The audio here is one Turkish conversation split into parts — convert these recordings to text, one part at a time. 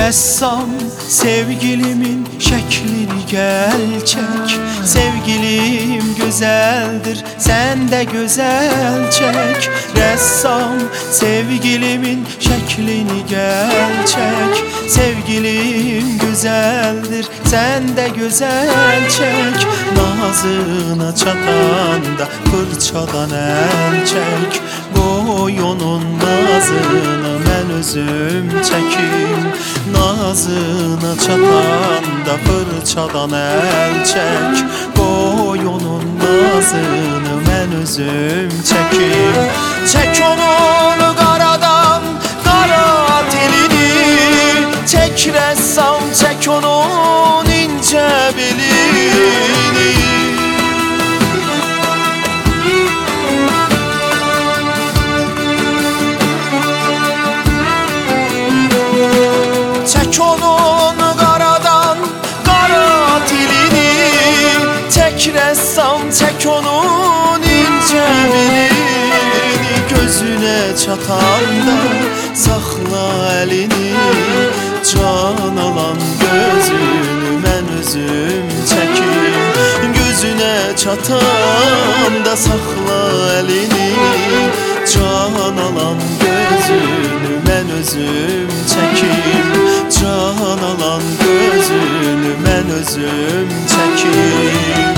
Ressam sevgilimin şeklini gel çek. Sevgilim güzeldir, sen de güzel çek. Ressam sevgilimin şeklini gel çek. Sevgilim güzeldir, sen de güzel çek. Nazına çatanda fırçadan el çek. Qoy onun nazını mən özüm çəkim. Nazına çatanda fırçadan el çek. Qoy onun nazını mən özüm çəkim. Çek onun qaradan qara telini. Çek ressam, çek onun ince belini. Çek onun qaradan qara telini. Çek ressam, çek onun ince belini. Gözüne çatanda saxla elini. Can alan gözünü mən özüm çəkim. Gözüne çatanda saxla elini. Can alan gözünü mən özüm çəkim. Can alan gözünü mən özüm çəkim.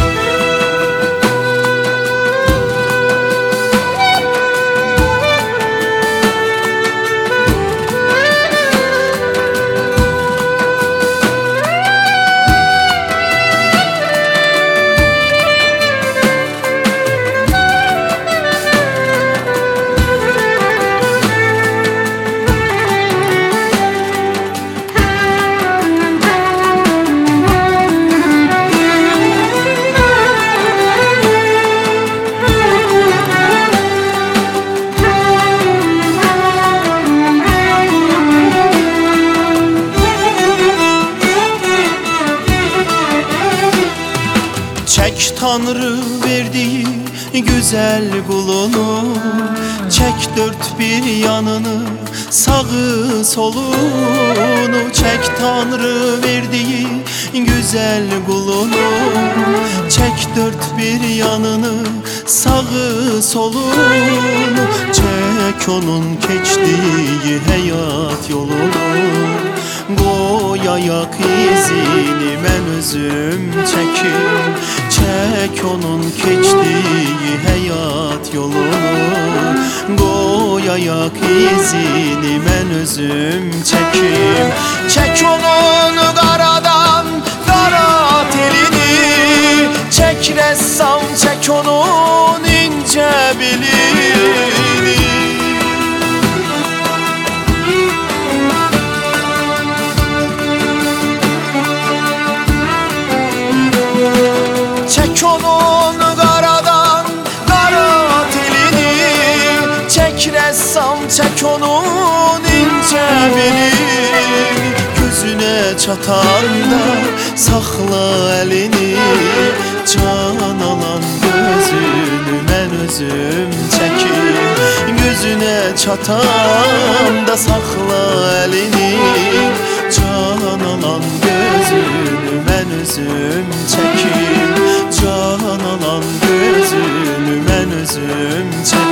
Çek Tanrı verdiği güzel kulunu. Çek dört bir yanını, sağı solunu. Çek Tanrı verdiği güzel kulunu. Çek dört bir yanını, sağı solunu. Çek onun keçtiği hayat yolunu. Qoy ayak izini mən özüm çəkim. Çek onun keçtiği hayat yolunu. Qoy ayak izini mən özüm çəkim. Çek onun qaradan qara telini. Çek ressam, çek onun ince belini. Çek onun qaradan qara telini. Çek ressam, çek onun ince belini. Gözüne çatanda saxla elini. Can alan gözünü mən özüm çəkim. Gözüne çatanda saxla elini. Can alan gözünü mən özüm çəkim. Can alan gözünü mən özüm çəkim.